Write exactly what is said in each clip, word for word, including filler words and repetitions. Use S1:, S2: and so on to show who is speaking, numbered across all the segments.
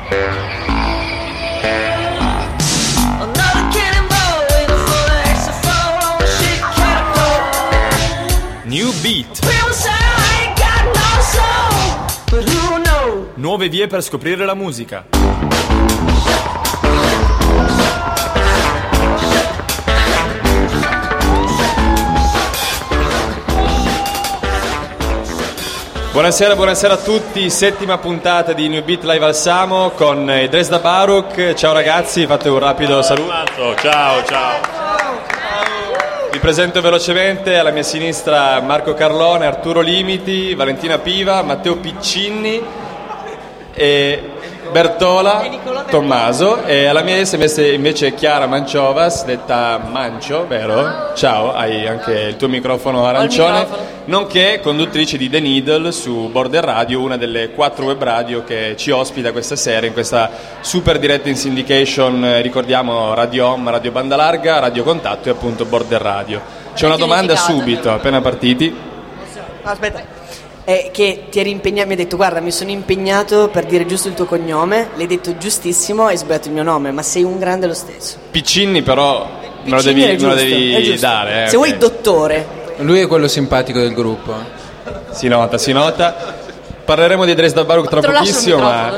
S1: New Beat. Nuove vie per scoprire la musica. Buonasera, buonasera a tutti, settima puntata di New Beat Live al Samo con i Dresda Baruch. Ciao ragazzi, fate un rapido saluto.
S2: Ciao, ciao.
S1: Vi presento velocemente: alla mia sinistra Marco Carlone, Arturo Limiti, Valentina Piva, Matteo Piccinni e Bertola Tommaso, e alla mia destra invece Chiara Manciovas, detta Mancio, vero? Ciao, hai anche il tuo microfono arancione, microfono. Nonché conduttrice di The Needle su Border Radio, una delle quattro web radio che ci ospita questa sera in questa super diretta in syndication. Ricordiamo Radio Home, Radio Banda Larga, Radio Contatto e appunto Border Radio. C'è una domanda subito, appena partiti.
S3: Aspetta. È che ti eri impegnato, mi hai detto guarda mi sono impegnato per dire giusto il tuo cognome, l'hai detto giustissimo, hai sbagliato il mio nome, ma sei un grande lo stesso.
S1: Piccinni però Piccinni me lo devi,
S3: giusto,
S1: me lo devi dare eh,
S3: se
S1: okay.
S3: Vuoi dottore.
S4: Lui è quello simpatico del gruppo.
S1: Si nota, si nota. Parleremo di Dresda Baruch tra pochissimo, ma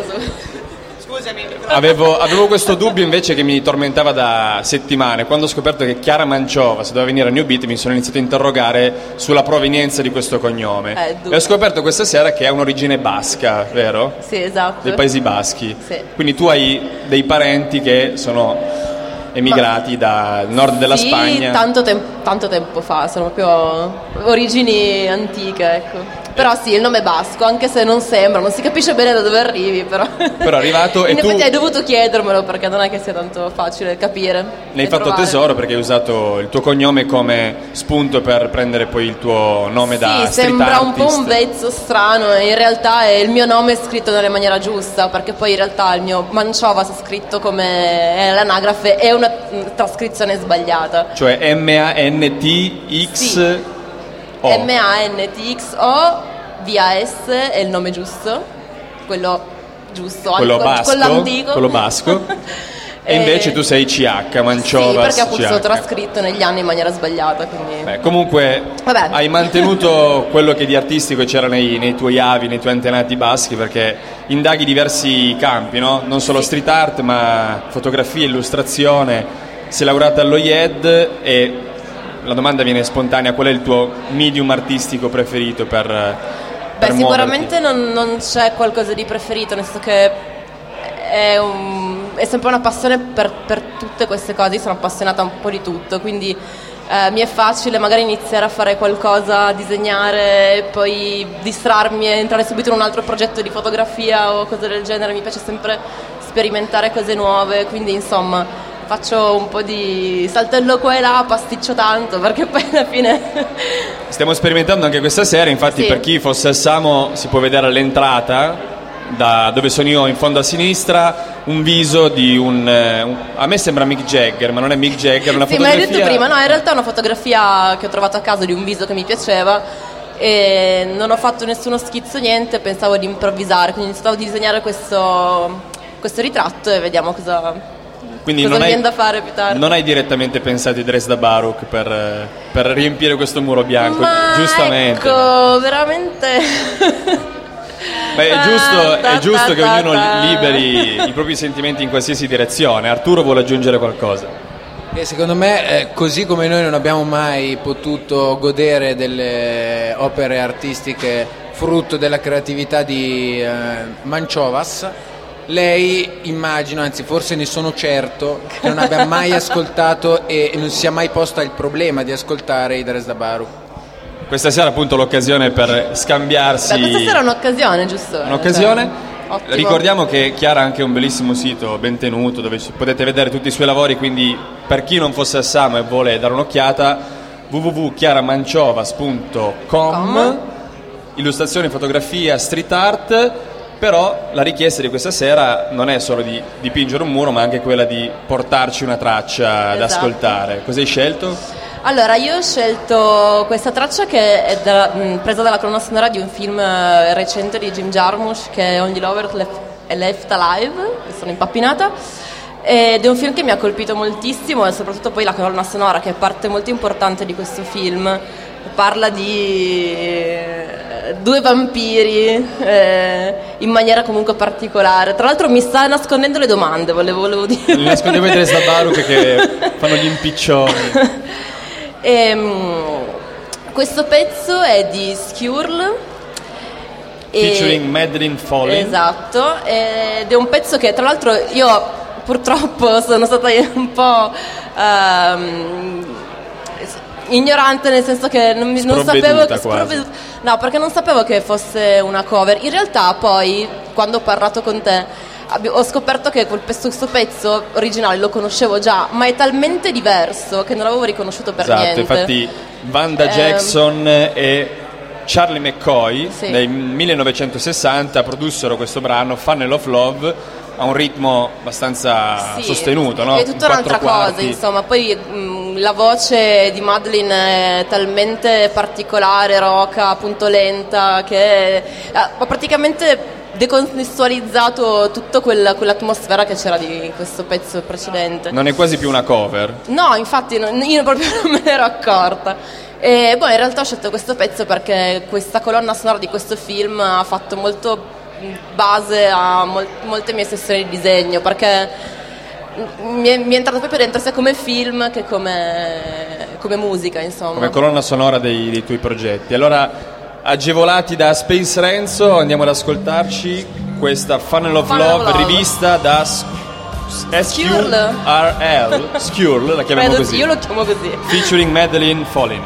S3: scusami.
S1: Avevo, avevo questo dubbio invece che mi tormentava da settimane. Quando ho scoperto che Chiara Manciova se doveva venire a New Beat, mi sono iniziato a interrogare sulla provenienza di questo cognome
S5: eh,
S1: e ho scoperto questa sera che ha un'origine basca, vero?
S5: Sì, esatto.
S1: Dei Paesi Baschi.
S5: Sì.
S1: Quindi tu hai dei parenti che sono emigrati
S5: Ma,
S1: dal nord della
S5: sì,
S1: Spagna.
S5: Tanto, tem- tanto tempo fa, sono proprio origini antiche, ecco. Però sì, il nome è basco, anche se non sembra, non si capisce bene da dove arrivi, però.
S1: Però è arrivato e
S5: in
S1: tu
S5: effetti hai dovuto chiedermelo perché non è che sia tanto facile capire.
S1: Ne hai fatto
S5: trovare.
S1: tesoro perché hai usato il tuo cognome come spunto per prendere poi il tuo nome
S5: sì,
S1: da street
S5: sembra
S1: artist.
S5: un po' un vezzo strano e in realtà è il mio nome è scritto nella maniera giusta, perché poi in realtà il mio Manciovas è scritto come è l'anagrafe, è una trascrizione sbagliata.
S1: Cioè M A N T X
S5: Sì.
S1: O.
S5: M A N T X O V A S è il nome giusto, quello giusto,
S1: quello
S5: anche
S1: basco,
S5: quello antico.
S1: quello basco. E invece tu sei C H, Manciovas.
S5: Sì, perché appunto
S1: C H.
S5: sono trascritto negli anni in maniera sbagliata, quindi...
S1: Beh, comunque
S5: Vabbè.
S1: hai mantenuto quello che di artistico c'era nei, nei tuoi avi, nei tuoi antenati baschi, perché indaghi diversi campi, no? Non solo
S5: Sì.
S1: street art, ma fotografia, illustrazione. Sei laureata all'O I E D e la domanda viene spontanea: qual è il tuo medium artistico preferito per, per
S5: Beh,
S1: muoverti?
S5: sicuramente non, non c'è qualcosa di preferito, nel senso che è, un, è sempre una passione per, per tutte queste cose. Io sono appassionata un po' di tutto, quindi eh, mi è facile magari iniziare a fare qualcosa, disegnare e poi distrarmi e entrare subito in un altro progetto di fotografia o cose del genere. Mi piace sempre sperimentare cose nuove, quindi insomma faccio un po' di saltello qua e là, pasticcio tanto, perché poi alla fine...
S1: Stiamo sperimentando anche questa sera, infatti
S5: Sì.
S1: Per chi fosse al Samo si può vedere all'entrata, da dove sono io in fondo a sinistra, un viso di un... un a me sembra Mick Jagger, ma non è Mick Jagger, è una
S5: sì,
S1: fotografia...
S5: ma hai detto prima, no, in realtà è una fotografia che ho trovato a caso di un viso che mi piaceva e non ho fatto nessuno schizzo, niente, pensavo di improvvisare, quindi stavo a disegnare questo, questo ritratto e vediamo cosa...
S1: Quindi
S5: Cosa
S1: non
S5: mi
S1: hai,
S5: viene da fare più tardi?
S1: non hai direttamente pensato di Dresda Baruch per, per riempire questo muro bianco,
S5: Ma
S1: giustamente.
S5: ecco, veramente...
S1: Beh, è giusto,
S5: Ta,
S1: è giusto
S5: ta,
S1: che
S5: ta,
S1: ognuno
S5: ta.
S1: liberi i propri sentimenti in qualsiasi direzione. Arturo vuole aggiungere qualcosa?
S4: E secondo me, eh, così come noi non abbiamo mai potuto godere delle opere artistiche frutto della creatività di eh, Manciovas, lei immagino, anzi forse ne sono certo, che non abbia mai ascoltato e non si sia mai posta il problema di ascoltare i Dresda Baruch.
S1: Questa sera appunto l'occasione per scambiarsi...
S5: Beh, questa sera è un'occasione, giusto?
S1: Un'occasione?
S5: Cioè, ottimo.
S1: Ricordiamo che Chiara ha anche un bellissimo sito ben tenuto dove potete vedere tutti i suoi lavori, quindi per chi non fosse a Samo e vuole dare un'occhiata, w w w punto chiaramanciovas punto com, illustrazione, fotografia, street art. Però la richiesta di questa sera non è solo di dipingere un muro, ma anche quella di portarci una traccia
S5: Esatto.
S1: da ascoltare. Cosa hai scelto?
S5: Allora, io ho scelto questa traccia che è da, mh, presa dalla colonna sonora di un film eh, recente di Jim Jarmusch, che è Only Lovers Left, è Left Alive, sono impappinata, ed è un film che mi ha colpito moltissimo, e soprattutto poi la colonna sonora, che è parte molto importante di questo film. Parla di due vampiri eh, in maniera comunque particolare. Tra l'altro mi sta nascondendo le domande, volevo, volevo dire.
S1: Mi nascondevo i Dres da Baruch che fanno gli impiccioni.
S5: E, um, questo pezzo è di Skjul,
S1: featuring Madeline Foley.
S5: Esatto, ed è un pezzo che tra l'altro io purtroppo sono stata un po' um, ignorante, nel senso che non, mi, non sapevo che sprovveduta, no, perché non sapevo che fosse una cover. In realtà poi quando ho parlato con te ho scoperto che quel pezzo, questo pezzo originale lo conoscevo già, ma è talmente diverso che non l'avevo riconosciuto per
S1: esatto,
S5: niente.
S1: Infatti Vanda
S5: eh,
S1: Jackson e Charlie McCoy
S5: sì.
S1: nel millenovecentosessanta produssero questo brano Funnel of Love a un ritmo abbastanza
S5: sì,
S1: sostenuto, no?
S5: È tutta un'altra cosa, insomma. Poi mh, la voce di Madeline è talmente particolare, roca, appunto lenta, che ha praticamente decontestualizzato tutta quella, quell'atmosfera che c'era di questo pezzo precedente.
S1: Non è quasi più una cover?
S5: No, infatti non, io proprio non me ne ero accorta. E boh, in realtà ho scelto questo pezzo perché questa colonna sonora di questo film ha fatto molto base a mol- molte mie sessioni di disegno, perché mi è, mi è entrato proprio dentro sia come film che come, come musica, insomma,
S1: come colonna sonora dei, dei tuoi progetti. Allora, agevolati da Space Renzo, andiamo ad ascoltarci questa Funnel of
S5: Funnel
S1: Love,
S5: of Love.
S1: rivista da S Q R L Skjul, la chiamiamo
S5: Credo,
S1: così,
S5: io lo chiamo così,
S1: featuring Madeline Foley.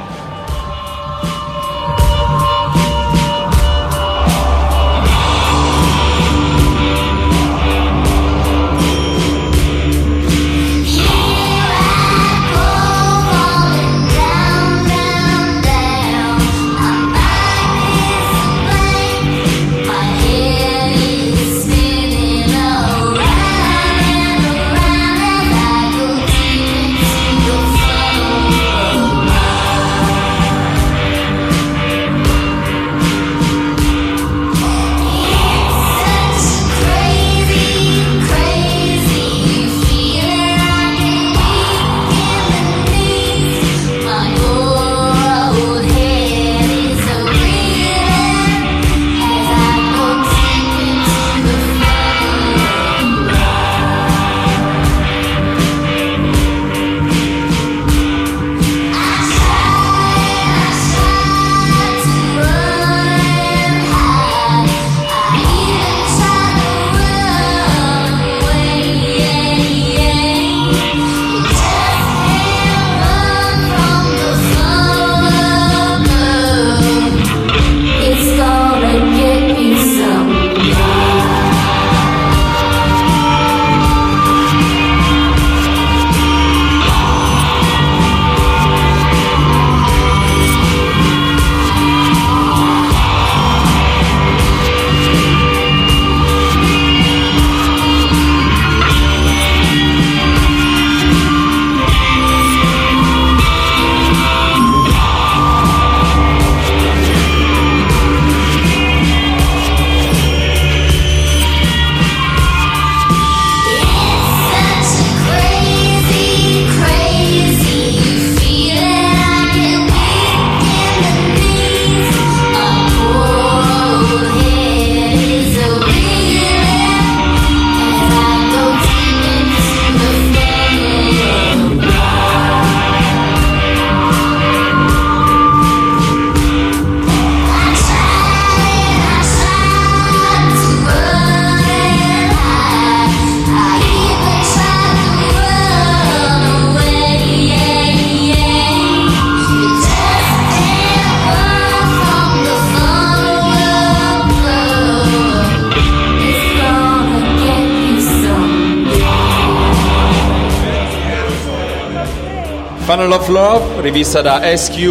S1: Funnel of Love, rivista da S Q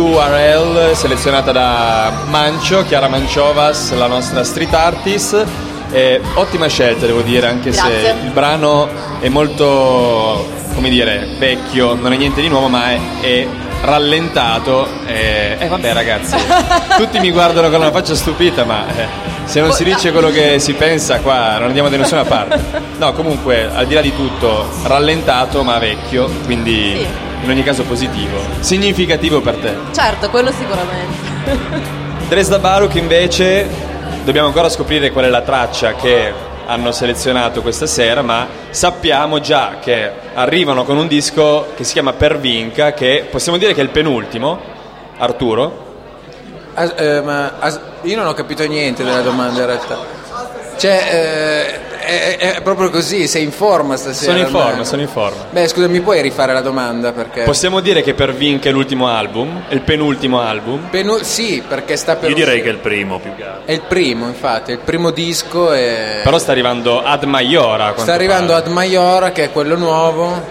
S1: R L, selezionata da Mancio, Chiara Manciovas, la nostra street artist. Eh, ottima scelta, devo dire, anche
S5: Grazie.
S1: se il brano è molto, come dire, vecchio, non è niente di nuovo, ma è, è rallentato e eh, vabbè ragazzi, tutti mi guardano con una faccia stupita, ma eh, se non si dice quello che si pensa qua non andiamo da nessuna parte. No, comunque al di là di tutto rallentato ma vecchio, quindi sì, in ogni caso positivo, significativo per te.
S5: Certo, quello sicuramente.
S1: Dresda Baruch invece dobbiamo ancora scoprire qual è la traccia che hanno selezionato questa sera, ma sappiamo già che arrivano con un disco che si chiama Pervinca, che possiamo dire che è il penultimo. Arturo?
S4: As, eh, ma as, io non ho capito niente della domanda in realtà. Cioè, eh, è, è proprio così, sei in forma stasera?
S1: Sono in forma,
S4: ma...
S1: sono in forma.
S4: Beh, scusa, mi puoi rifare la domanda? Perché
S1: possiamo dire che Pervinca è l'ultimo album? È il penultimo album?
S4: Penu- sì, perché sta per...
S2: Io direi che è il primo più che altro.
S4: È il primo, infatti, è il primo disco e...
S1: Però sta arrivando Ad Maiora.
S4: Sta arrivando
S1: pare.
S4: Ad Maiora, che è quello nuovo,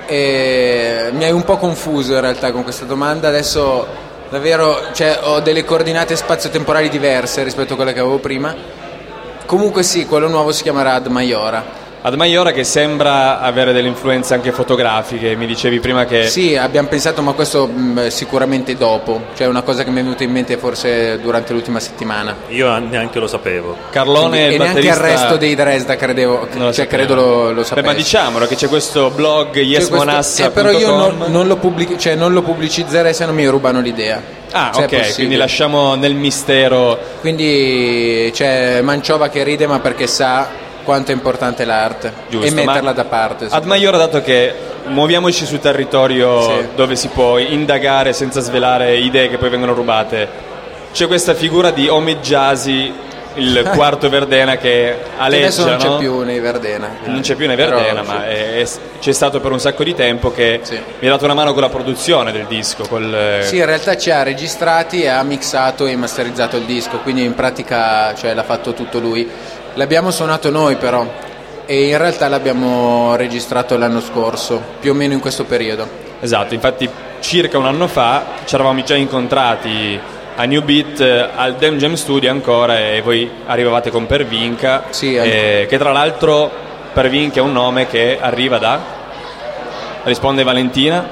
S4: e mi hai un po' confuso in realtà con questa domanda. Adesso davvero, cioè, ho delle coordinate spazio-temporali diverse rispetto a quelle che avevo prima. Comunque sì, quello nuovo si chiamerà Ad Maiora.
S1: Ad Maiora, che sembra avere delle influenze anche fotografiche, mi dicevi prima che...
S4: Sì, abbiamo pensato, ma questo mh, sicuramente dopo, cioè una cosa che mi è venuta in mente forse durante l'ultima settimana.
S2: Io neanche lo sapevo.
S1: Carlone,
S4: quindi,
S1: il
S4: e
S1: batterista...
S4: neanche il resto dei Dresda credevo,
S1: lo
S4: cioè credo lo, lo sapessi.
S1: Beh, ma diciamolo che c'è questo blog yesmonassa punto com.
S4: Eh, però io non, non, lo pubblic- cioè, non lo pubblicizzerei se non mi rubano l'idea.
S1: Ah, ok, quindi lasciamo nel mistero.
S4: Quindi c'è Manciova che ride, ma perché sa quanto è importante l'arte.
S1: Giusto,
S4: e metterla da parte.
S1: Ad Maiora, dato che muoviamoci su territorio sì, dove si può indagare senza svelare idee che poi vengono rubate, c'è questa figura di Omeggiasi, il quarto Verdena, che aleggia.
S4: Adesso non
S1: no?
S4: c'è più nei Verdena.
S1: Non c'è più nei Verdena, però, ma sì, è, è, c'è stato per un sacco di tempo che sì, mi ha dato una mano con la produzione del disco. Col...
S4: Sì, in realtà ci ha registrati e ha mixato e masterizzato il disco, quindi in pratica, cioè, l'ha fatto tutto lui. L'abbiamo suonato noi però, e in realtà l'abbiamo registrato l'anno scorso, più o meno in questo periodo.
S1: Esatto, infatti circa un anno fa ci eravamo già incontrati a New Beat al Dem Jam Studio ancora, e voi arrivavate con Pervinca,
S4: sì,
S1: eh, che tra l'altro Pervinca è un nome che arriva da... risponde Valentina.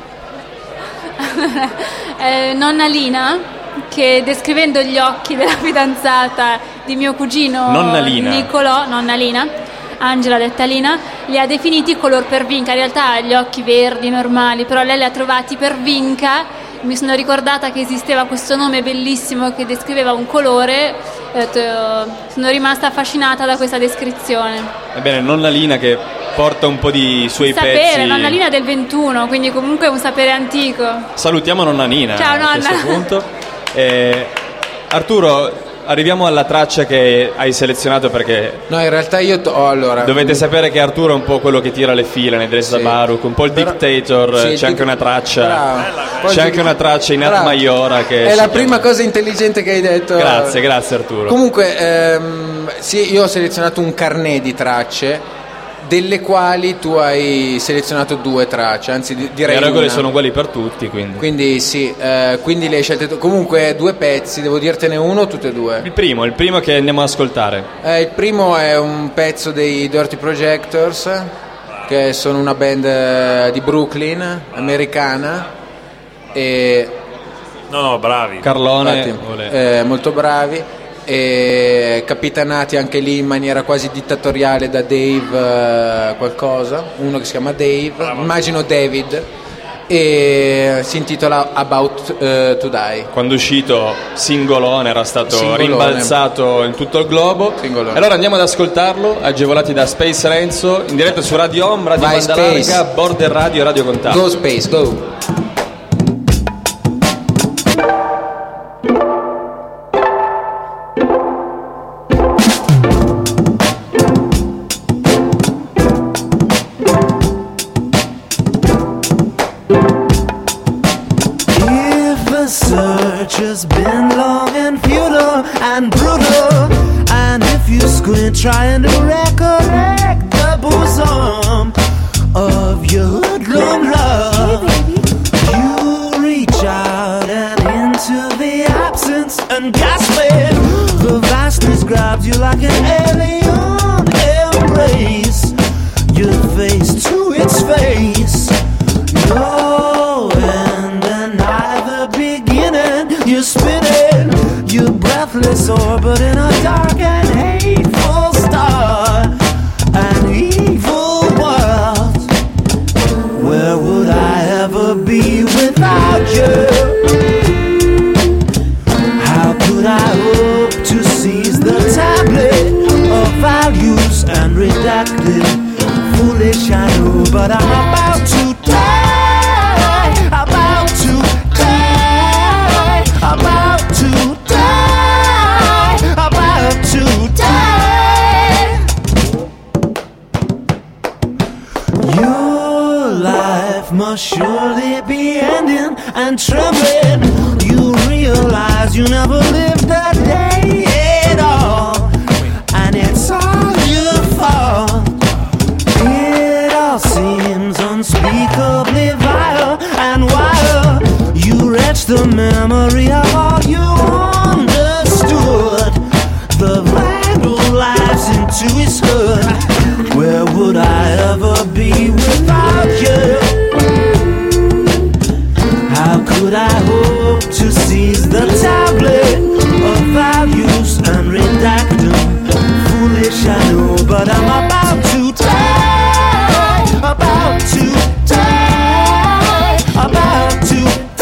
S6: eh, nonna Lina, che descrivendo gli occhi della fidanzata di mio cugino
S1: nonna Lina.
S6: Nicolò, nonna Lina, Angela detta Lina, li ha definiti color Pervinca. In realtà ha gli occhi verdi normali, però lei li ha trovati Pervinca. Mi sono ricordata che esisteva questo nome bellissimo che descriveva un colore, e sono rimasta affascinata da questa descrizione.
S1: Ebbene, nonna Lina che porta un po' di suoi
S6: sapere,
S1: pezzi.
S6: Sapere, nonna Lina del ventuno, quindi comunque è un sapere antico.
S1: Salutiamo nonna Nina.
S6: Ciao nonna.
S1: A questo punto. Eh, Arturo, arriviamo alla traccia che hai selezionato, perché
S4: no, in realtà io to- oh, allora
S1: dovete m- sapere che Arturo è un po' quello che tira le file nei Dresda sì, Baruch, un po' il però, dictator. Sì, c'è anche una traccia bravo, c'è anche una traccia in Ad Maiora che
S4: è la prima cosa intelligente che hai detto.
S1: Grazie, grazie Arturo.
S4: Comunque ehm, sì, io ho selezionato un carnet di tracce, delle quali tu hai selezionato due tracce, anzi direi
S1: le regole
S4: una.
S1: Sono uguali per tutti, quindi
S4: quindi sì, eh, quindi le hai scelte tu. Comunque due pezzi, devo dirtene uno o tutte e due?
S1: Il primo, il primo che andiamo ad ascoltare.
S4: Eh, il primo è un pezzo dei Dirty Projectors, che sono una band di Brooklyn, americana, e
S2: no no bravi
S1: Carlone
S4: infatti, eh, molto bravi, e capitanati anche lì in maniera quasi dittatoriale da Dave eh, qualcosa, uno che si chiama Dave, bravo, immagino David, e si intitola About uh, to Die.
S1: Quando è uscito singolone, era stato
S4: singolone,
S1: rimbalzato in tutto il globo.
S4: Singolone.
S1: Allora andiamo ad ascoltarlo, agevolati da Space Renzo, in diretta su Radio Home, Radio
S4: Vai,
S1: Banda Larga, Border Radio, Radio Contatto.
S4: Go Space, go!
S7: Has been long and futile and brutal, and if you squint trying to recollect the bosom of your hoodlum love, you reach out and into the absence and gasping, the vastness grabs you like an alien embrace, your face to its face, your end and endless orbit in a dark and hateful star, an evil world. Where would I ever be without you? How could I hope to seize the tablet of values and redact it? Foolish I know, but I'm about to die, about to die, about to die, about to die. Your life must surely be ending and trembling. You realize you never lived that day at all, and it's all your fault. It all seems unspeakably vile, and while you retch the memory of all you understood, the vital lives into his hood. Where would I ever be without you? How could I hope to seize the tablet of values and redact them? Foolish I know, but I'm about to die, about to die, about to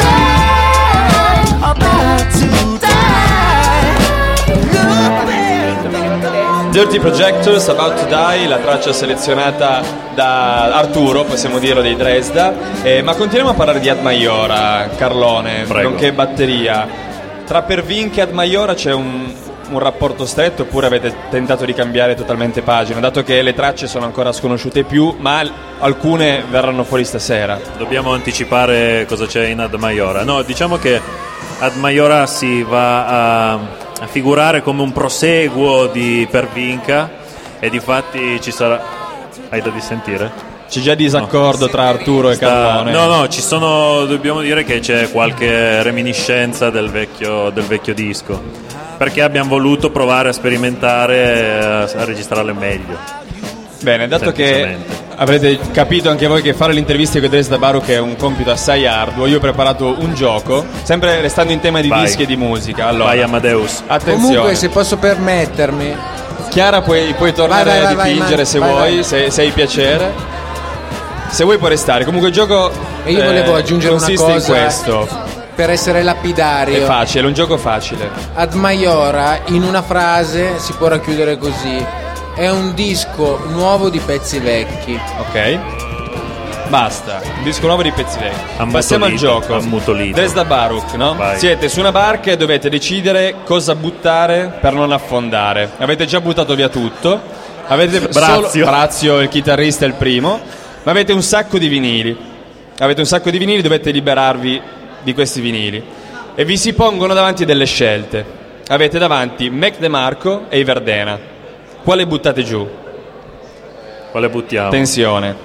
S7: die, about to die. Look there.
S1: Dirty Projectors, About to Die, la traccia selezionata da Arturo, possiamo dirlo, dei Dresda. Eh, ma continuiamo a parlare di Ad Maiora, Carlone,
S2: Prego.
S1: nonché batteria. Tra Pervinca e Ad Maiora c'è un, un rapporto stretto, oppure avete tentato di cambiare totalmente pagina, dato che le tracce sono ancora sconosciute più, ma alcune verranno fuori stasera?
S2: Dobbiamo anticipare cosa c'è in Ad Maiora. No, diciamo che Ad Maiora si va a, a figurare come un proseguo di Pervinca, e difatti ci sarà... Hai da dissentire?
S1: C'è già disaccordo no. tra Arturo e
S2: Sta...
S1: Carlone?
S2: No, no, ci sono, dobbiamo dire che c'è qualche reminiscenza del vecchio, del vecchio disco, perché abbiamo voluto provare a sperimentare, a registrarle meglio.
S1: Bene, dato che avrete capito anche voi che fare l'intervista con Dresda Baruch è un compito assai arduo, io ho preparato un gioco, sempre restando in tema di
S2: Vai.
S1: dischi e di musica. Allora,
S2: Vai Amadeus.
S1: Attenzione.
S4: Comunque, se posso permettermi,
S1: Chiara, puoi, puoi tornare
S4: vai, vai,
S1: a dipingere
S4: vai,
S1: se
S4: vai,
S1: vuoi,
S4: vai.
S1: Se, se hai piacere. Se vuoi puoi restare. Comunque il gioco
S4: e io volevo
S1: eh,
S4: aggiungere una
S1: consiste
S4: cosa
S1: in questo.
S4: Per essere lapidario.
S1: È facile, è un gioco facile.
S4: Ad Maiora, in una frase, si può racchiudere così: è un disco nuovo di pezzi vecchi.
S1: Ok. Basta, un disco nuovo di pezzi vecchi.
S2: Ammutolito,
S1: Passiamo al gioco.
S2: ammutolito.
S1: Dresda Baruch, no?
S2: Vai.
S1: Siete su una barca e dovete decidere cosa buttare per non affondare. Avete già buttato via tutto. Avete
S2: Brazio.
S1: solo Brazio, il chitarrista, è il primo. Ma avete un sacco di vinili. Avete un sacco di vinili, dovete liberarvi di questi vinili. E vi si pongono davanti delle scelte. Avete davanti Mac DeMarco e i Verdena. Quale buttate giù?
S2: Quale buttiamo?
S1: Tensione.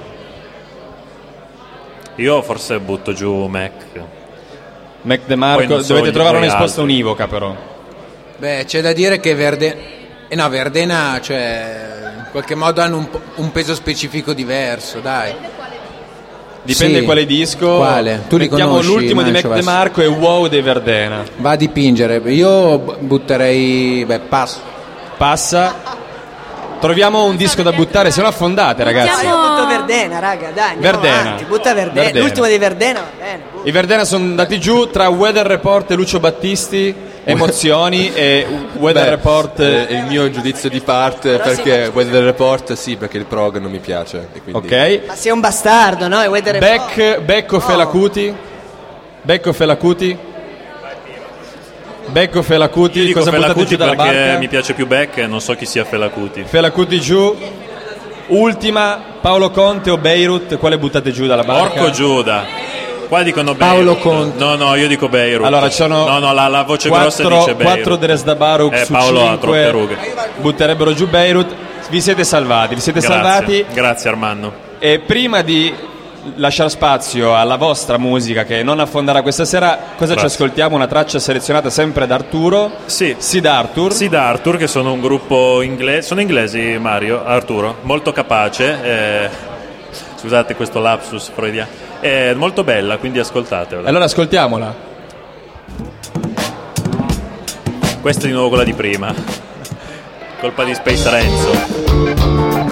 S2: Io forse butto giù Mac.
S1: Mac DeMarco,
S2: Poi non so
S1: dovete
S2: gli-
S1: trovare
S2: poi
S1: una risposta
S2: altri.
S1: univoca però.
S4: Beh, c'è da dire che Verdena, eh no, Verdena, cioè, in qualche modo hanno un, po- un peso specifico diverso, dai.
S1: Dipende
S4: Sì.
S1: quale disco.
S4: Quale? Tu li
S1: Mettiamo
S4: conosci,
S1: l'ultimo di Mac
S4: Manciovas?
S1: DeMarco e Wow dei Verdena.
S4: Va a dipingere. Io b- butterei, beh, passo.
S1: Passa. Troviamo un disco da buttare, se no affondate, ragazzi.
S3: Io butto Verdena, raga, dai, andiamo
S1: Verdena.
S3: avanti, butta Verdena.
S1: Verdena.
S3: L'ultimo di Verdena, va bene.
S1: I Verdena sono andati giù tra Weather Report e Lucio Battisti, Emozioni e Weather
S8: Beh,
S1: Report.
S8: eh, il mio giudizio di parte, perché Weather Report sì, perché il prog non mi piace e quindi...
S1: Ok.
S3: Ma sei un bastardo, no? E Weather Report.
S1: Beck, Becco Felacuti. Becco Felacuti. Becco Felacuti.
S2: Io dico
S1: Cosa buttate
S2: Felacuti
S1: giù dalla
S2: perché
S1: barca?
S2: mi piace più Beck e non so chi sia Felacuti.
S1: Felacuti giù. Ultima, Paolo Conte o Beirut, quale buttate giù dalla barca?
S2: Porco Giuda. Qua dicono
S4: Paolo
S2: Beirut.
S4: Conte.
S2: No, no, io dico Beirut.
S1: Allora, ci sono
S2: No, no, la, la voce
S1: quattro,
S2: grossa dice Beirut.
S1: quattro Dresda Baruch
S2: Eh,
S1: su
S2: Paolo ha
S1: cinque
S2: troppe rughe.
S1: butterebbero giù Beirut. Vi siete salvati, vi siete
S2: Grazie.
S1: salvati.
S2: Grazie Armando.
S1: E prima di lasciare spazio alla vostra musica che non affonderà questa sera, cosa
S2: Grazie.
S1: ci ascoltiamo? Una traccia selezionata sempre da Arturo.
S2: Sì.
S1: Sid Arthur.
S2: Sid Arthur, che sono un gruppo inglese. Sono inglesi, Mario, Arturo, molto capace. eh, Scusate questo lapsus freudiano. È molto bella, quindi ascoltatela.
S1: Allora ascoltiamola.
S2: Questa è di nuovo quella di prima. Colpa di Space Renzo.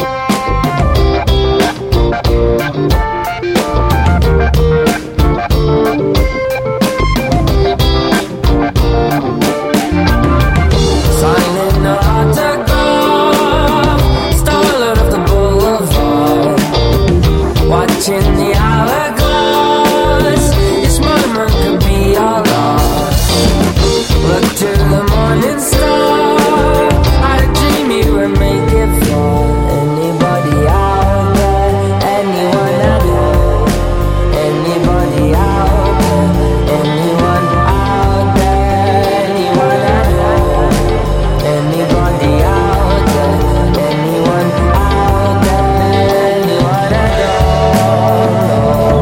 S9: Signing the autograph, starlet of the boulevard, watching the hourglass. This moment could be our last. Look to the morning star. I dream you would make it far. Anybody out there? Anyone at all? Anybody out there? Anyone out there? Anyone at all? Anybody out there? Anyone out there? Anyone at all?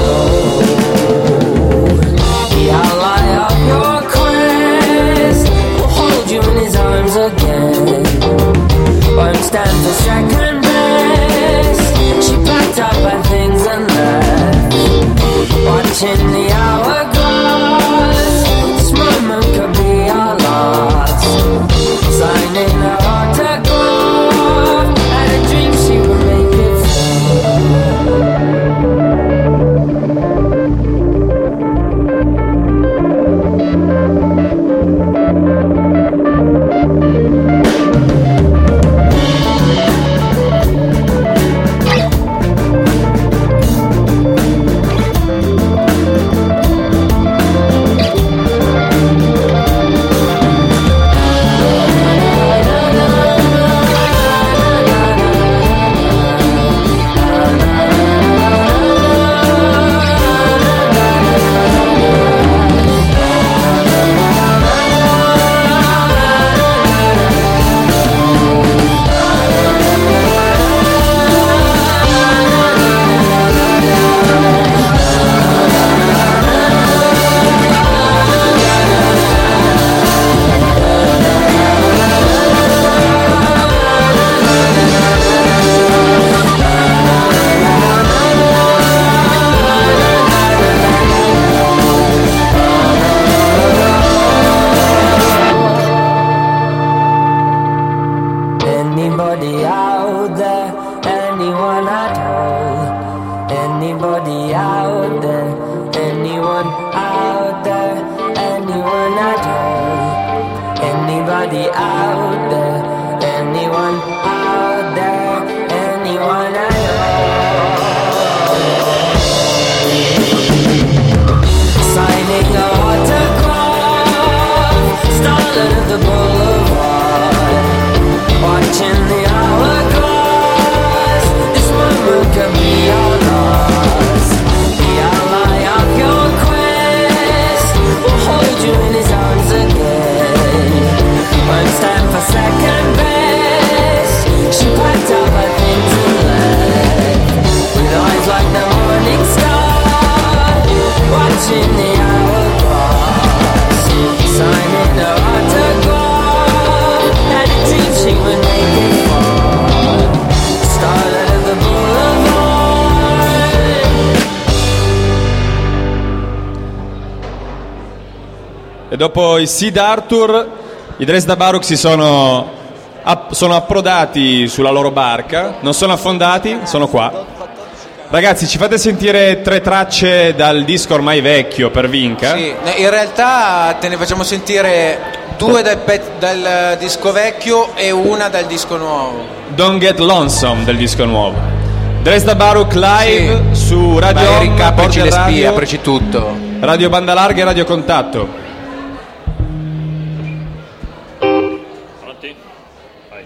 S9: The ally of your quest will hold you in his arms again. Won't stand for second best. She packed up her things and left. Watching the hourglass. This moment could be our last. Signing her autograph. Had a dream she would make it Anybody out there? Anyone at all? Anybody out there? Anyone out there? Anyone at all? Anybody out there? Anyone out there? Anyone at all? Signing the autograph, starlet of the boulevard, watching the hourglass. This moment could be our last. The ally of your quest will hold you in his arms again. One stand for second best. She packed up her things and left, with eyes like the morning star, watching the hourglass. Signing her autograph. Had a dream she would make it far. Starlet of the boulevard.
S1: E dopo i Sid Arthur, i Dresda Baruch si sono, app- sono approdati sulla loro barca, non sono affondati, sono qua. Ragazzi, ci fate sentire tre tracce dal disco ormai vecchio per Vinca?
S4: Sì, in realtà te ne facciamo sentire due dal, pe- dal disco vecchio e una dal disco nuovo.
S1: Don't Get Lonesome del disco nuovo. Dresda Baruch live
S4: Sì.
S1: su Radio
S4: Vai,
S1: Home,
S4: Ricca, aprici
S1: Border
S4: le spie,
S1: Radio,
S4: aprici tutto.
S1: Radio Banda Larga e Radio Contatto.
S2: Pronti? Vai.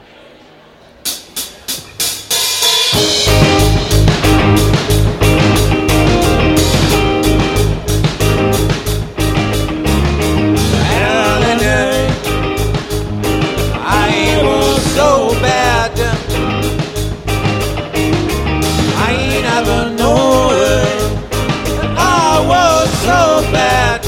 S9: I was so bad. I never know it. I was so bad.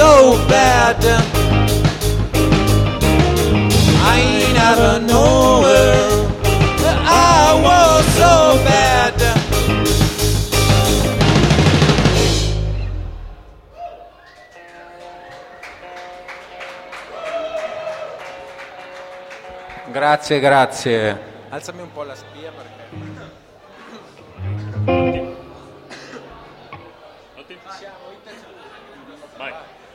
S7: so bad. I never know that I was so bad.
S4: Grazie, grazie. Alzami un po' la spia perché...
S2: Vai.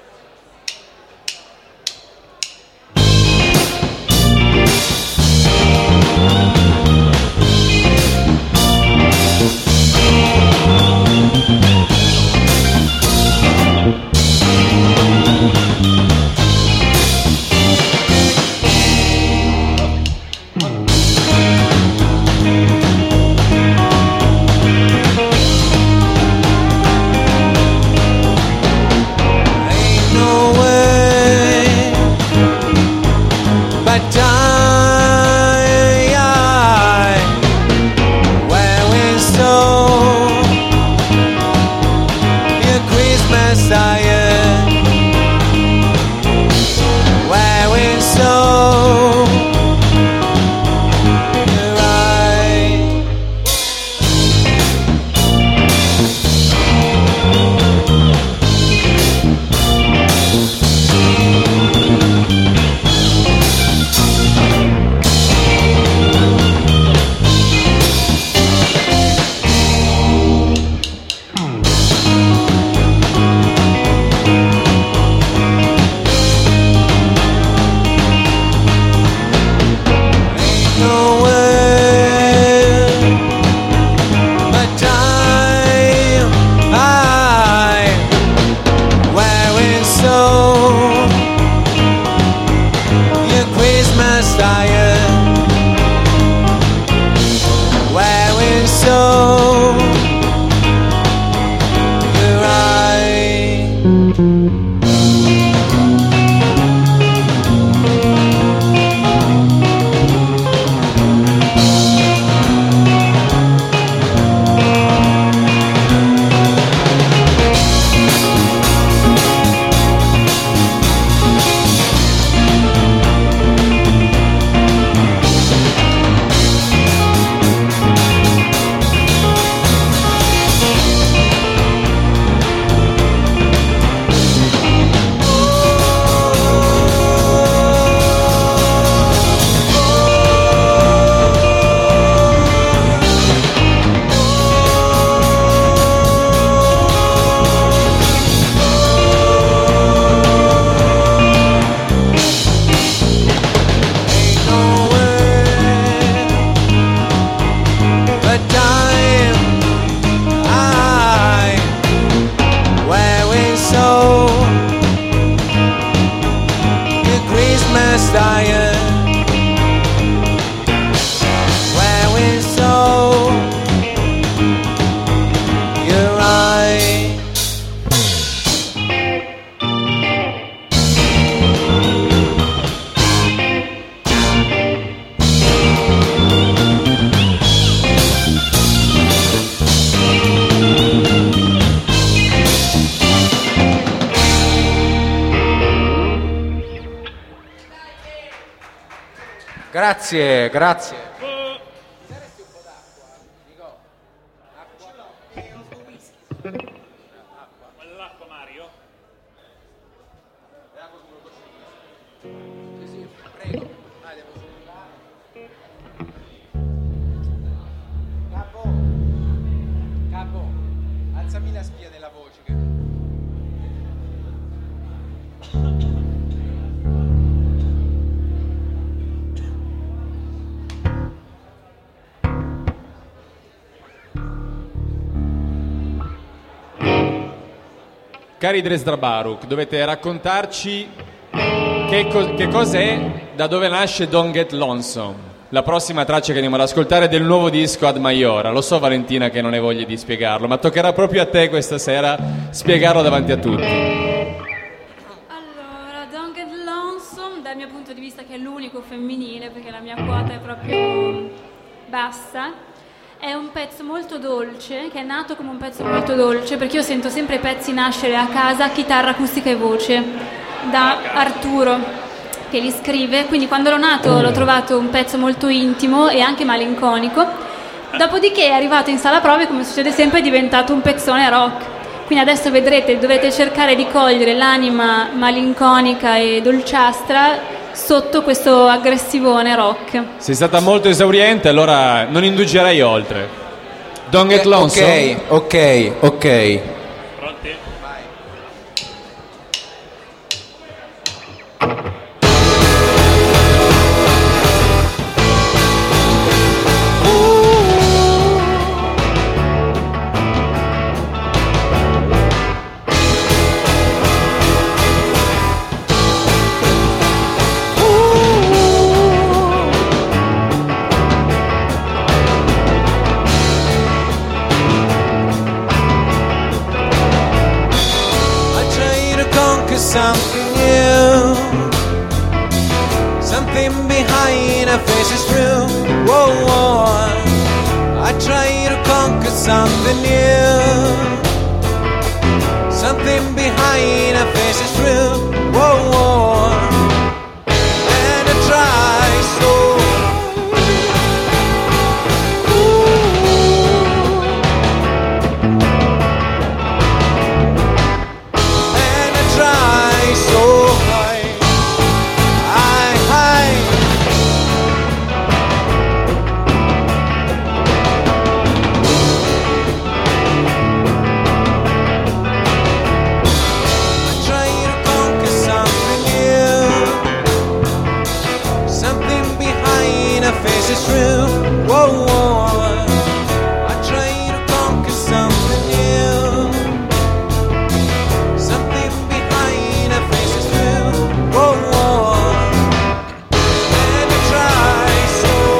S4: Grazie, grazie.
S2: L'acqua, Mario?
S4: Sì, prego. Ah, devo Capo, capo, alzami la spia della voce. Che...
S1: Cari Dresdra Baruch, dovete raccontarci che, co- che cos'è, da dove nasce Don't Get Lonesome, la prossima traccia che andiamo ad ascoltare del nuovo disco Ad Maiora. Lo so, Valentina, che non hai voglia di spiegarlo, ma toccherà proprio a te questa sera spiegarlo davanti a tutti.
S6: Allora, Don't Get Lonesome, dal mio punto di vista, che è l'unico femminile, perché la mia quota è proprio bassa, è è un pezzo molto dolce, che è nato come un pezzo molto dolce, perché io sento sempre i pezzi nascere a casa, chitarra acustica e voce, da Arturo, che li scrive, quindi quando l'ho nato l'ho trovato un pezzo molto intimo e anche malinconico, dopodiché è arrivato in sala prove, come succede sempre, è diventato un pezzone rock, quindi adesso vedrete, dovete cercare di cogliere l'anima malinconica e dolciastra sotto questo aggressivone rock.
S10: Sei stata molto esauriente, allora non indugerei oltre. Don't Get Lonesome.
S4: Ok, ok, ok.
S2: Pronti?
S7: Something new, something behind our faces true. Whoa, whoa. I try to conquer something new, something behind our faces true. Whoa, whoa. And I try so. Faces true. Whoa, whoa. I try to conquer something new, something behind our faces true. Whoa, whoa. And I try so.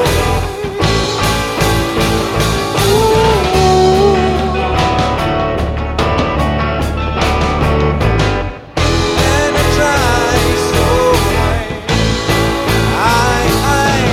S7: Ooh. And I try so. I, I.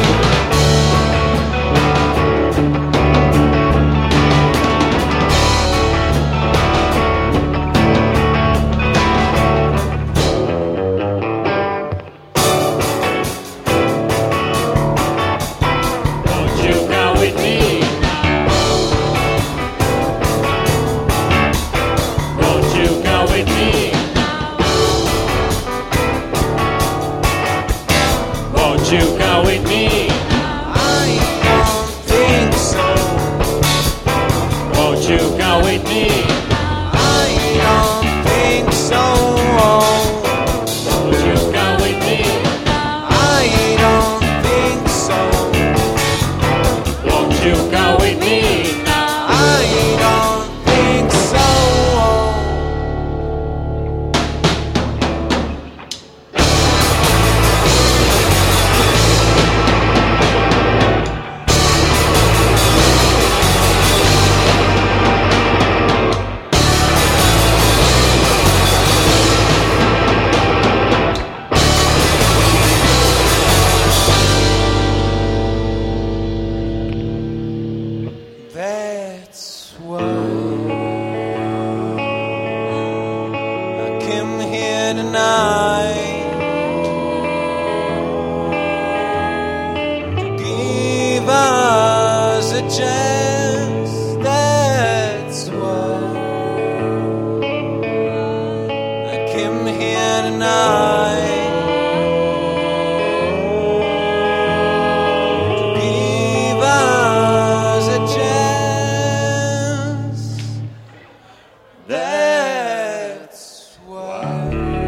S2: You go with me.
S7: I don't think so.
S2: Won't you go with me?
S7: I don't think so.
S2: Won't you go with me?
S7: I don't think so.
S2: Won't you go with me?
S7: I don't think so. That's why I came here tonight to give us a chance. That's why I came here tonight to give us a chance. That's why.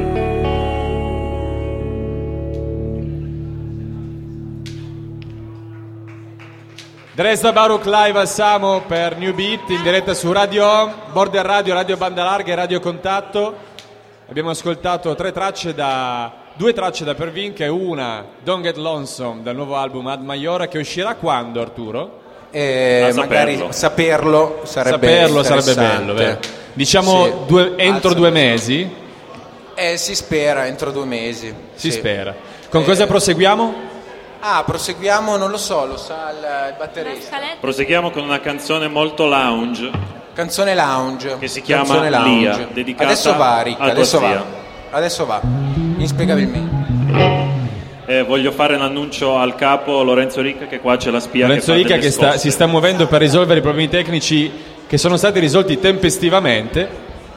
S10: Dresda Baruch live al Samo per New Beat in diretta su Radio Home, Border Radio, Radio Banda Larga e Radio Contatto. Abbiamo ascoltato tre tracce da due tracce da Pervin, che è una Don't Get Lonesome dal nuovo album Ad Maiora, che uscirà quando, Arturo?
S4: Eh, magari saperlo sarebbe
S10: saperlo sarebbe bello, vero? Diciamo
S4: sì.
S10: due, entro due mesi.
S4: Eh, si spera entro due mesi.
S10: Si
S4: sì.
S10: spera. Con
S4: Eh,
S10: cosa proseguiamo?
S4: Ah, proseguiamo, non lo so, lo sa il, il batterista.
S2: Proseguiamo con una canzone molto lounge.
S4: Canzone lounge.
S2: Che si chiama
S4: Canzone lounge.
S2: Lia, dedicata
S4: adesso va, Rick,
S2: a
S4: adesso
S2: tua
S4: va.
S2: zia.
S4: Adesso va. Inspiegabilmente.
S2: Eh, voglio fare un annuncio al capo Lorenzo Ricca, che qua c'è la spia.
S10: Lorenzo
S2: che fa
S10: Ricca
S2: delle
S10: che sta,
S2: scosse.
S10: si sta muovendo per risolvere i problemi tecnici che sono stati risolti tempestivamente.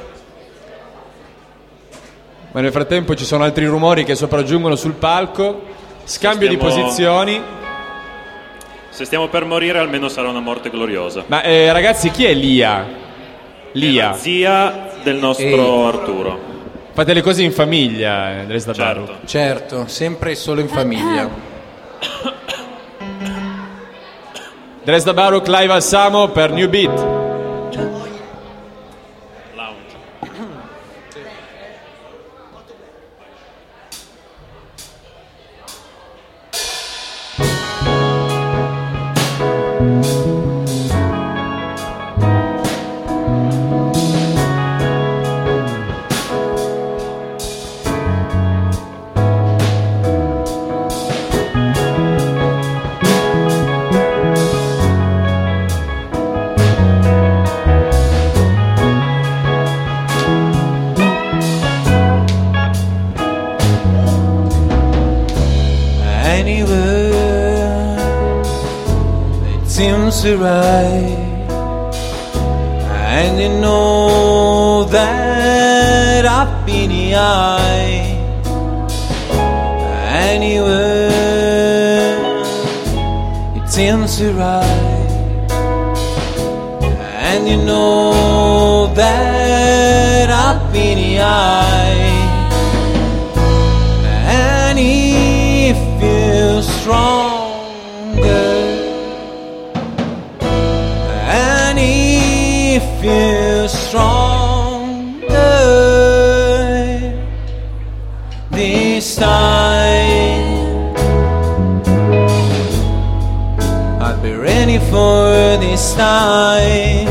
S10: Ma nel frattempo ci sono altri rumori che sopraggiungono sul palco. Scambio
S2: Stiamo-
S10: di posizioni.
S2: Se stiamo per morire, almeno sarà una morte gloriosa.
S10: Ma eh, ragazzi, chi è Lia? Lia.
S2: È la zia del nostro
S4: Ehi.
S2: Arturo.
S10: Fate le cose in famiglia, eh, Dresda
S2: Certo.
S10: Baruch.
S4: Certo, sempre e solo in famiglia.
S10: Dresda Baruch live al Samo per New Beat.
S2: Lounge.
S7: Anywhere it seems to right, and you know that up in the eye. Anywhere it seems to right, and you know that up in the eye. And he feels stronger, and he feels stronger this time. I'll be ready for this time.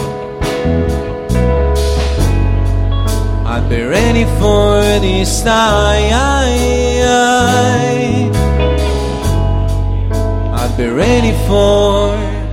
S7: I'll be ready for this time. I'll be ready for.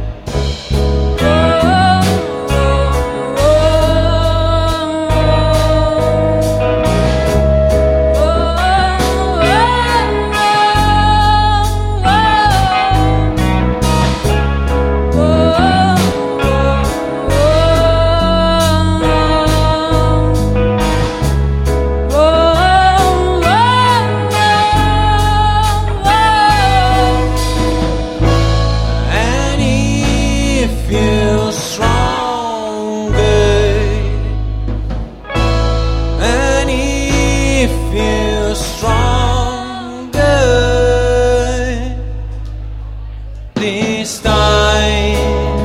S7: And he feels stronger, and he feels stronger this time.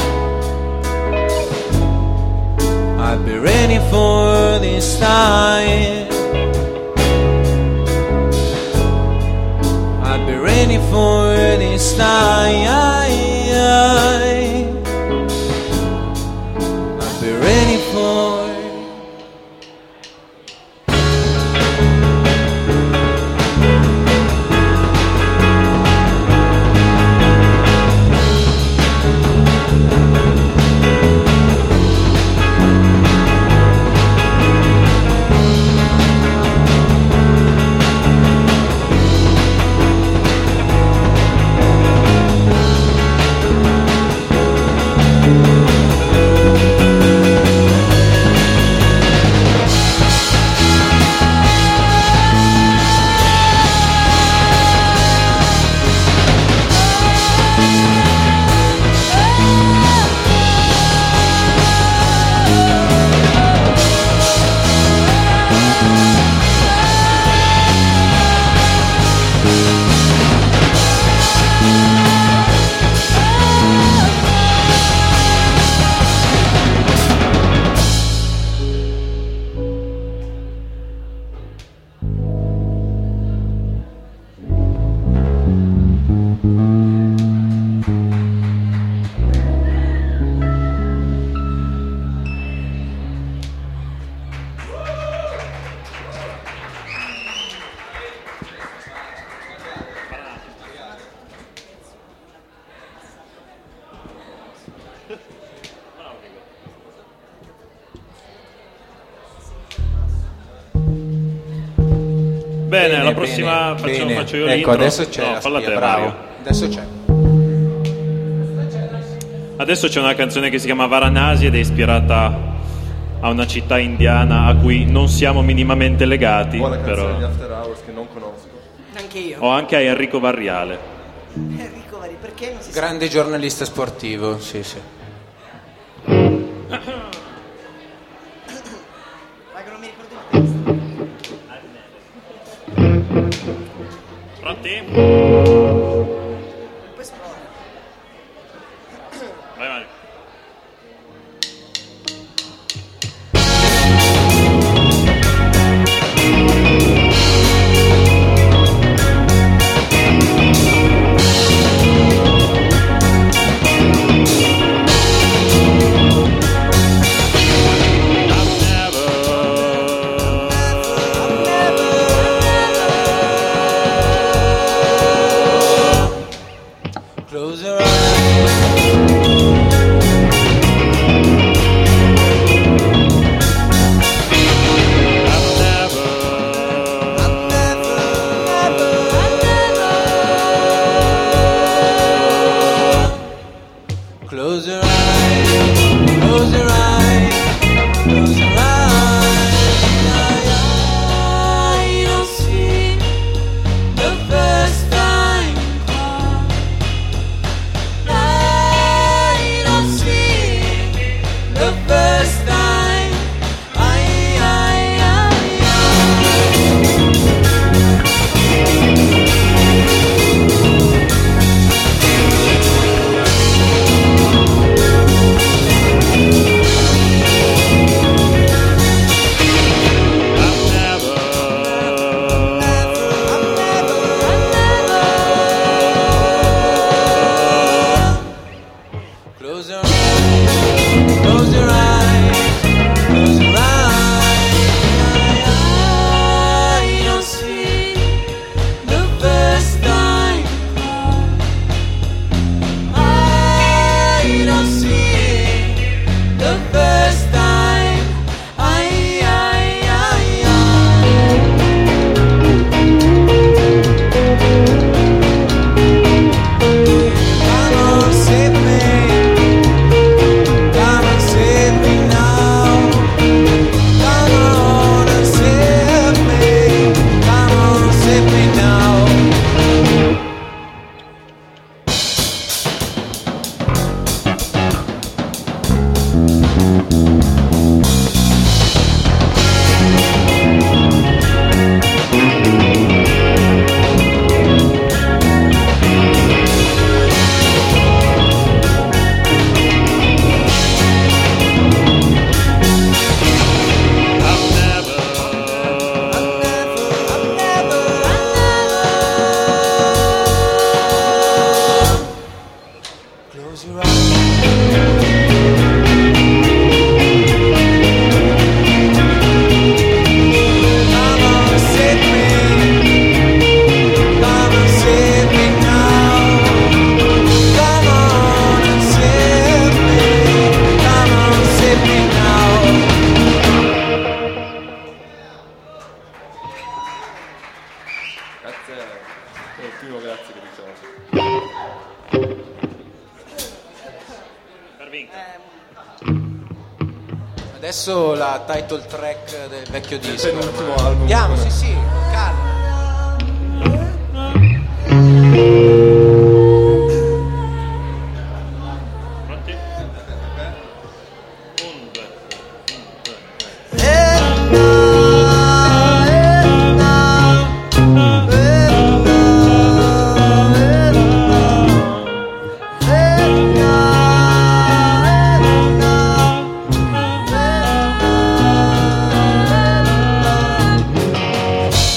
S7: I'll be ready for this time. I'll be ready for this time. I'll be ready for.
S2: Bene, la prossima faccio,
S4: bene.
S2: faccio io
S4: Ecco,
S2: l'intro.
S4: adesso c'è
S2: No,
S4: la
S2: falla
S4: spia,
S2: te,
S4: bravo.
S2: Mario.
S4: Adesso c'è.
S2: Adesso c'è una canzone che si chiama Varanasi ed è ispirata a una città indiana a cui non siamo minimamente legati,
S8: Buona canzone
S2: però
S8: di After Hours che non conosco.
S3: Anche io.
S2: o anche a Enrico Varriale.
S3: Enrico Vari, perché non si
S4: Grande giornalista sportivo, sì, sì.
S3: Ma che non mi ricordo il testo.
S2: Pronti?
S3: Poi esplode.
S2: Vai, vai.
S4: Close your eyes. Close your eyes, close your eyes, close your eyes. I don't see the first time. I don't see the first time. I, I, Close your eyes, close your eyes, close your eyes. I don't see the first time. I don't see the first time. I, I, I, I. Come on, save me. Come and save me now. Come on and save me. Come on, save me now. Close your eyes. Come on, save me. Come and save me now. Come on and save me. Come on, save me now.
S8: Grazie, è il primo grazie che diciamo.
S2: Per vincere.
S4: Adesso la title track del vecchio disco.
S8: penultimo album.
S4: Andiamo, sì, sì, con calma.
S2: Pronti? Un, due, un, due, tre.
S7: Hey,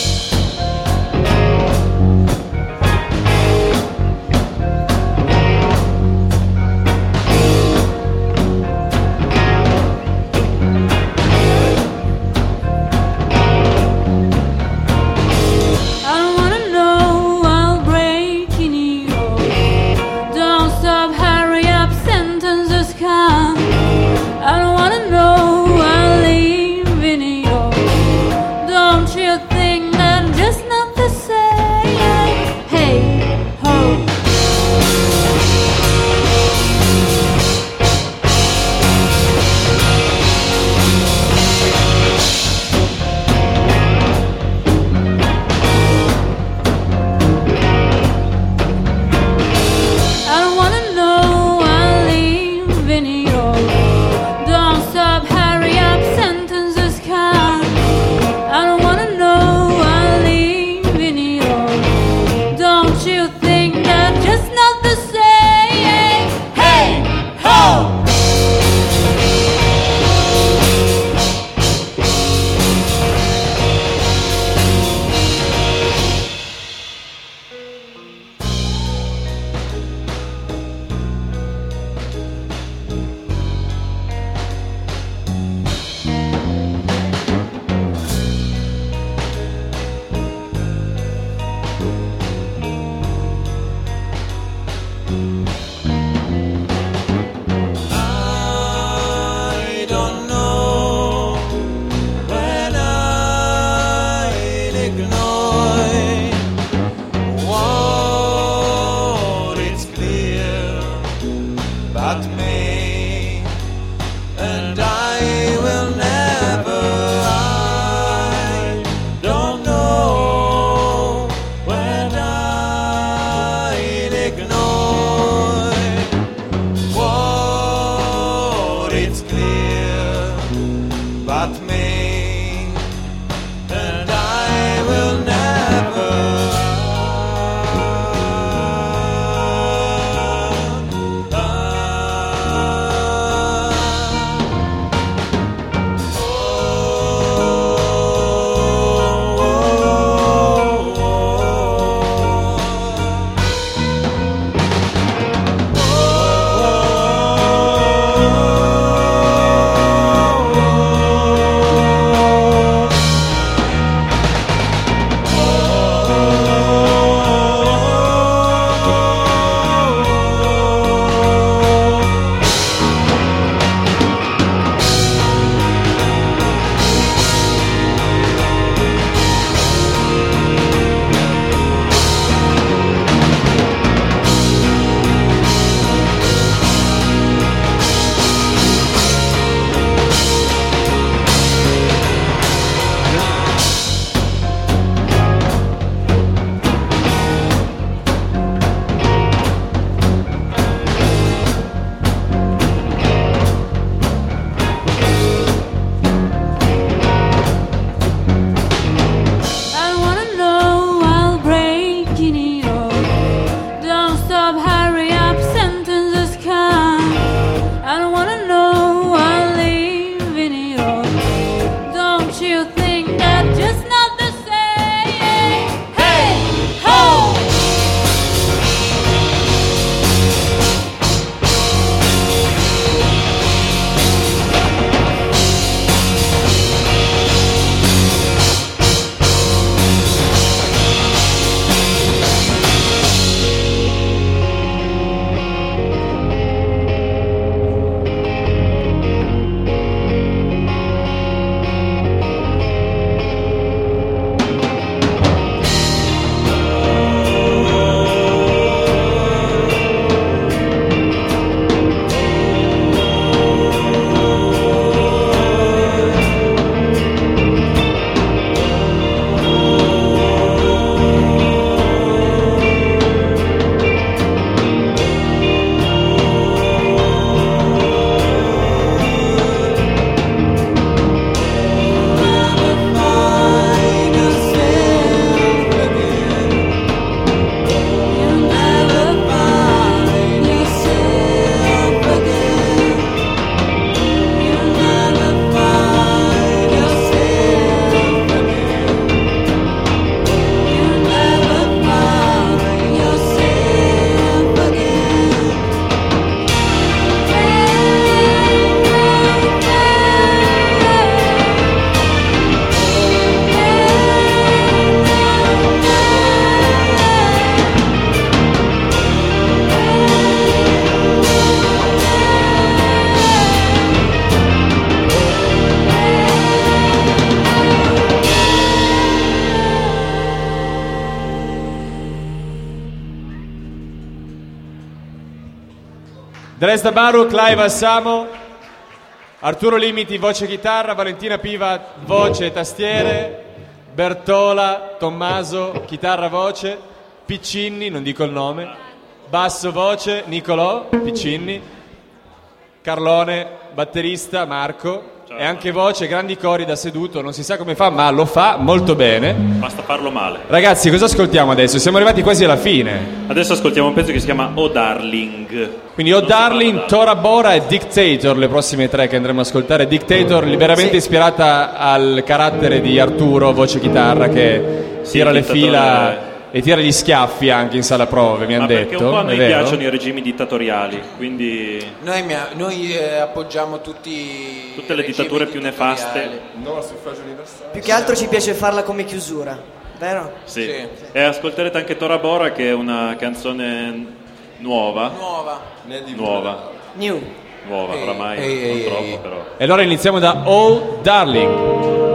S10: Dresda Baruch, live al Samo, Arturo Limiti, voce chitarra, Valentina Piva, voce e tastiere, Bertola, Tommaso, chitarra voce, Piccinni, non dico il nome, basso voce, Nicolò, Piccinni, Carlone, batterista, Marco, e anche voce, grandi cori da seduto, non si sa come fa, ma lo fa molto bene.
S2: Basta farlo male.
S10: Ragazzi, cosa ascoltiamo adesso? Siamo arrivati quasi alla fine.
S2: Adesso ascoltiamo un pezzo che si chiama Oh Darling.
S10: Quindi Oh Darling, Tora Bora e Dictator, le prossime tre che andremo ad ascoltare. Dictator, liberamente
S3: Sì.
S10: ispirata al carattere di Arturo, voce chitarra, che
S2: Sì,
S10: tira le
S2: dittatore-
S10: fila e tira gli schiaffi anche in sala prove, mi hanno
S2: Ma perché
S10: detto.
S2: un po' a
S10: è
S2: noi
S10: vero?
S2: piacciono i regimi dittatoriali, quindi
S4: Noi, mi- noi eh, appoggiamo tutti
S2: tutte le
S4: i
S2: dittature
S4: regimi
S2: più nefaste.
S4: dittatoriali.
S8: No al suffragio universale.
S3: Più che altro ci piace farla come chiusura, vero?
S2: Sì.
S4: Sì.
S2: E ascolterete anche Tora Bora, che è una canzone nuova.
S4: Nuova.
S2: Nuova.
S3: New.
S2: Nuova,
S4: Ehi,
S2: oramai
S4: ehi,
S2: non
S4: ehi,
S2: troppo
S4: ehi.
S2: però.
S10: E allora iniziamo da Oh Darling.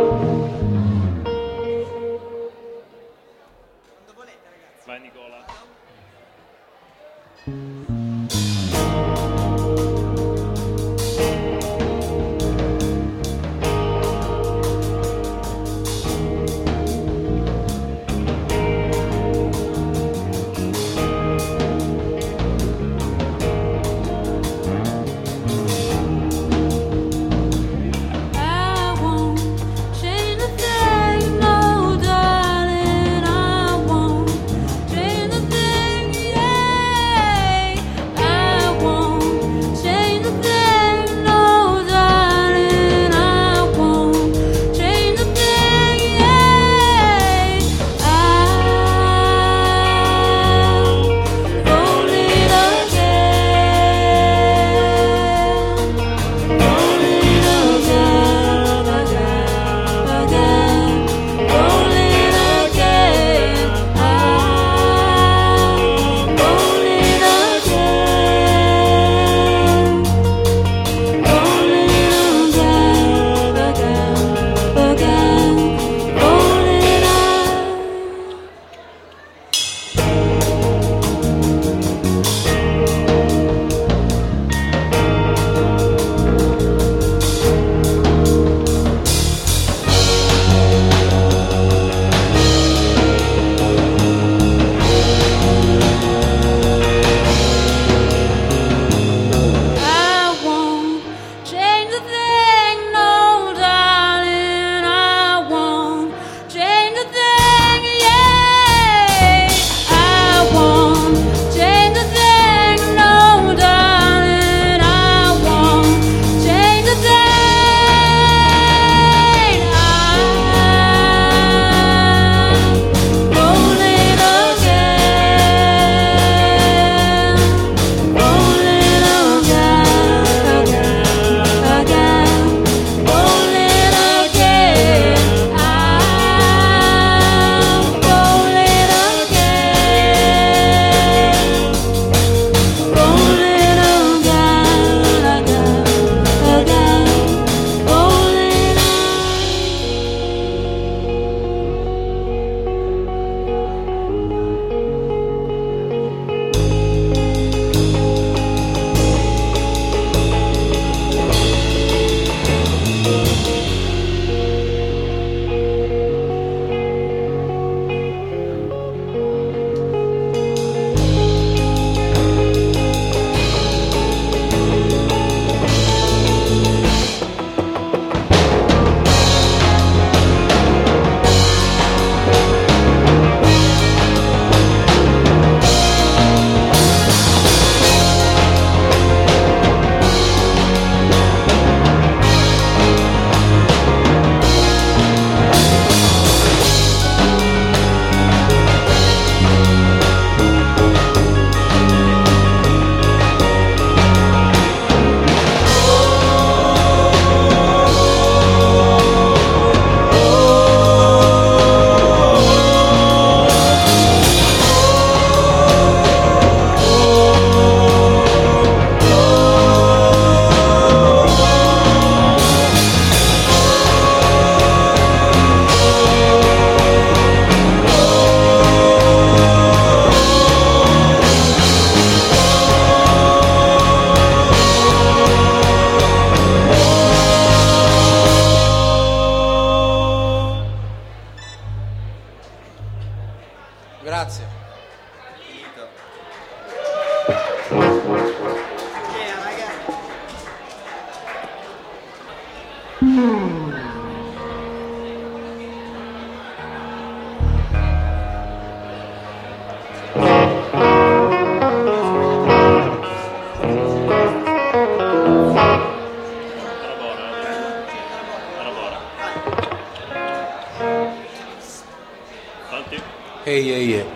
S2: Vai Nicola.
S6: I won't
S4: Grazie. Ehi, ehi, ehi.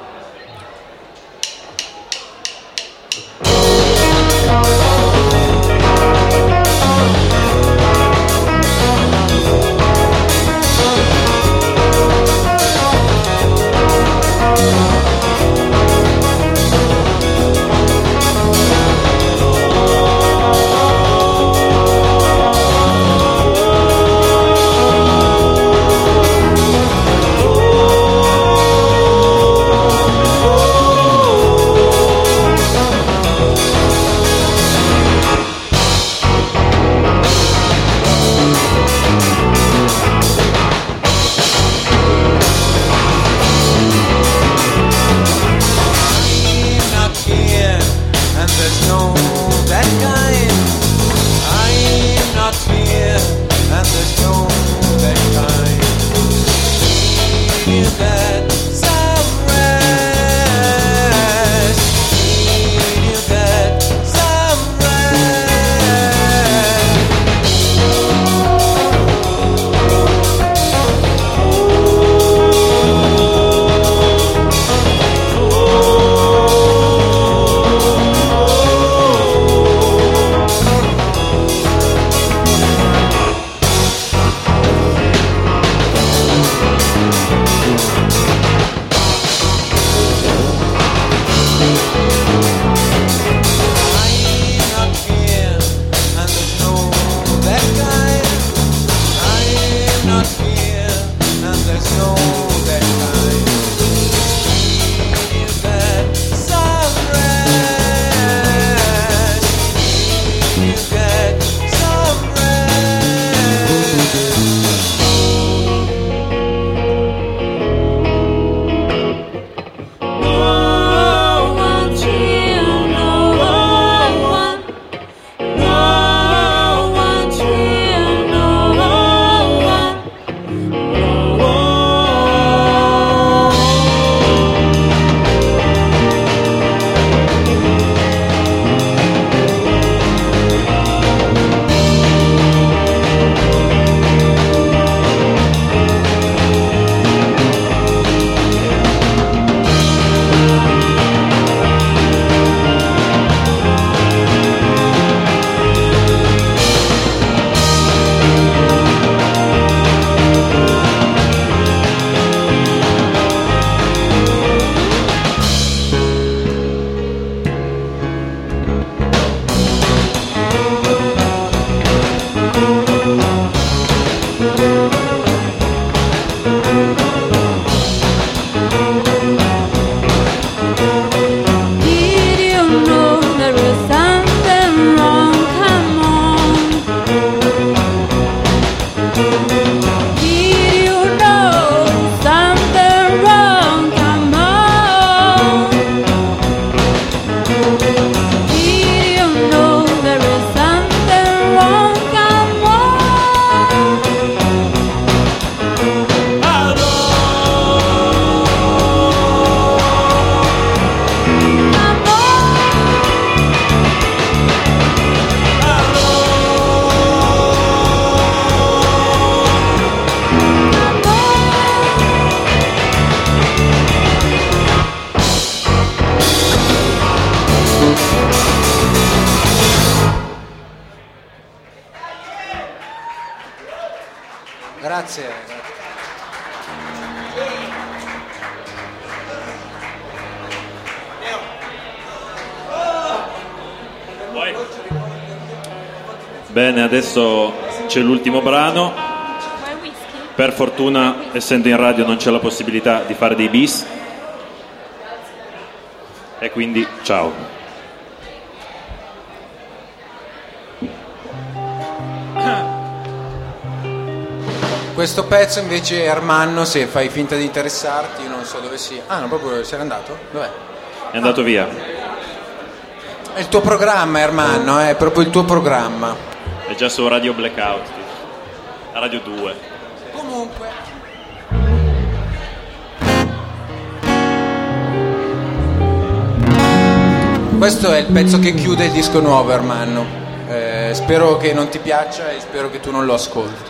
S4: Grazie.
S2: Bene, adesso c'è l'ultimo brano. Per fortuna, essendo in radio, non c'è la possibilità di fare dei bis. E quindi ciao.
S4: questo pezzo invece Ermanno, se fai finta di interessarti, non so dove sia. Ah, no, proprio sei andato? Dov'è?
S2: È andato via.
S4: È il tuo programma, Ermanno, è proprio il tuo programma.
S2: È già su Radio Blackout, a Radio due.
S4: Comunque. Questo è il pezzo che chiude il disco nuovo, Ermanno. Eh, spero che non ti piaccia e spero che tu non lo ascolti.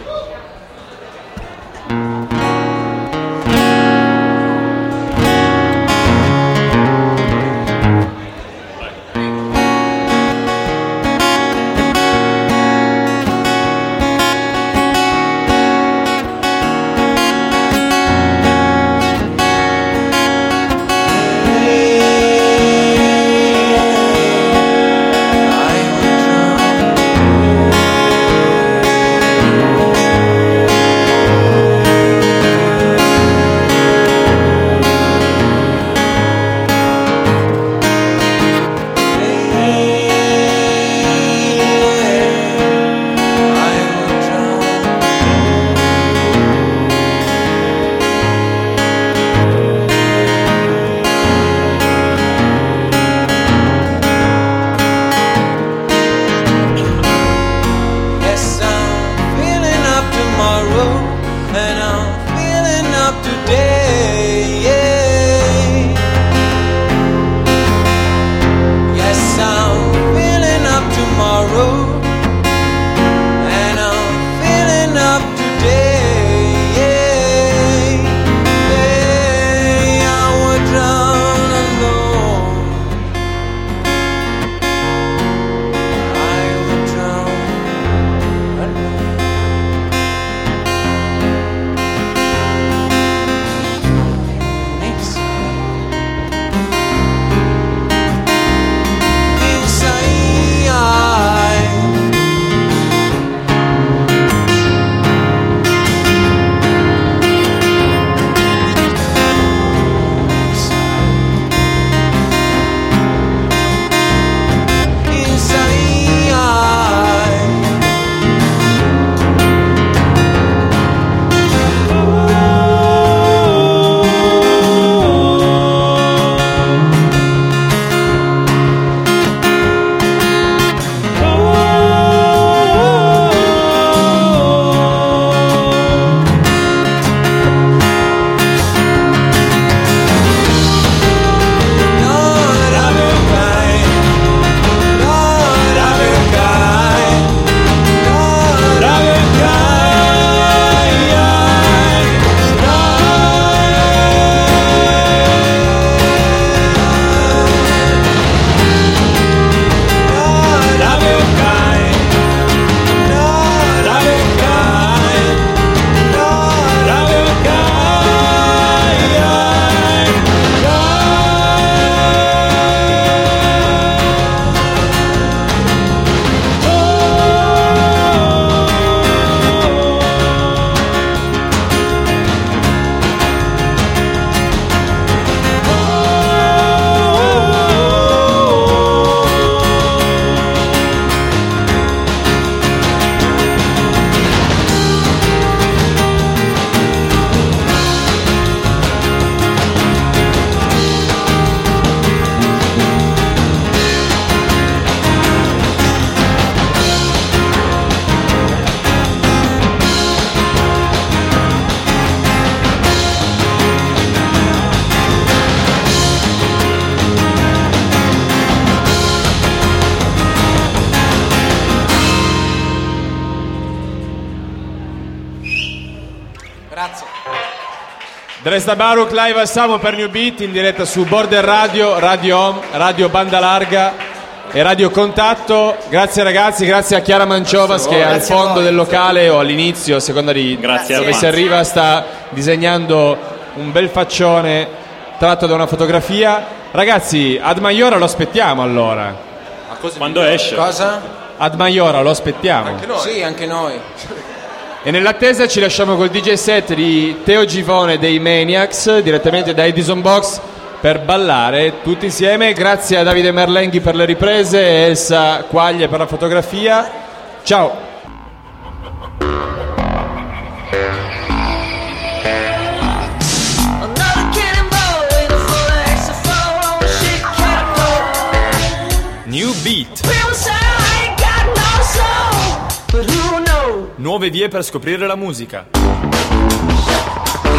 S10: Grazie. Dresda Baruch live a Samo per New Beat in diretta su Border Radio, Radio Home, Radio Banda Larga e Radio Contatto. Grazie ragazzi, grazie a Chiara Manciovas che al fondo del locale o all'inizio, a seconda di
S2: Grazie
S10: dove si arriva, sta disegnando un bel faccione tratto da una fotografia. Ragazzi, Ad Maiora lo aspettiamo allora.
S2: Quando esce?
S4: Cosa?
S10: Ad Maiora lo aspettiamo.
S4: Anche noi. Sì, anche noi.
S10: E nell'attesa ci lasciamo col D J set di Teo Givone dei Maniacs direttamente da Edison Box per ballare tutti insieme. Grazie a Davide Merlenghi per le riprese e Elsa Quaglie per la fotografia. Ciao.
S1: New Beat.
S9: People say I ain't got no soul, but who knows?
S1: Nuove vie per scoprire la musica.